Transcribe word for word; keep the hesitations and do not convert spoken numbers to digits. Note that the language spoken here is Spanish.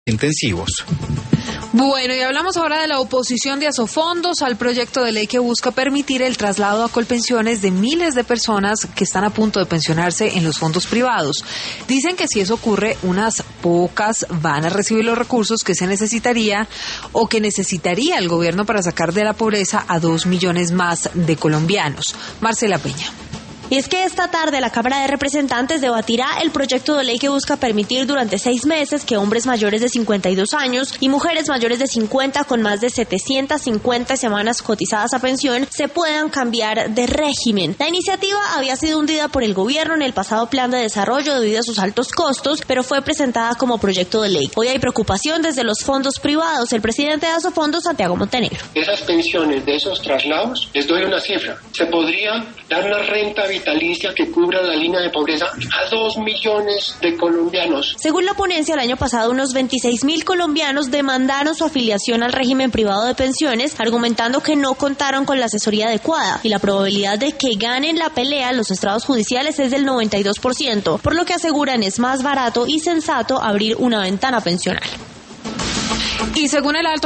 intensivos. Bueno, y hablamos ahora de la oposición de Asofondos al proyecto de ley que busca permitir el traslado a Colpensiones de miles de personas que están a punto de pensionarse en los fondos privados. Dicen que si eso ocurre, unas pocas van a recibir los recursos que se necesitaría o que necesitaría el gobierno para sacar de la pobreza a dos millones más de colombianos. Marcela Peña. Y es que esta tarde la Cámara de Representantes debatirá el proyecto de ley que busca permitir durante seis meses que hombres mayores de cincuenta y dos años y mujeres mayores de cincuenta con más de setecientas cincuenta semanas cotizadas a pensión se puedan cambiar de régimen. La iniciativa había sido hundida por el gobierno en el pasado plan de desarrollo debido a sus altos costos, pero fue presentada como proyecto de ley. Hoy hay preocupación desde los fondos privados. El presidente de Asofondos, Santiago Montenegro. Esas pensiones de esos traslados, les doy una cifra, se podría dar una renta vitalicia que cubra la línea de pobreza a dos millones de colombianos. Según la ponencia, el año pasado unos veintiséis mil colombianos demandaron su afiliación al régimen privado de pensiones, argumentando que no contaron con la asesoría adecuada y la probabilidad de que ganen la pelea en los estrados judiciales es del noventa y dos por ciento, por lo que aseguran es más barato y sensato abrir una ventana pensional. Y según el alto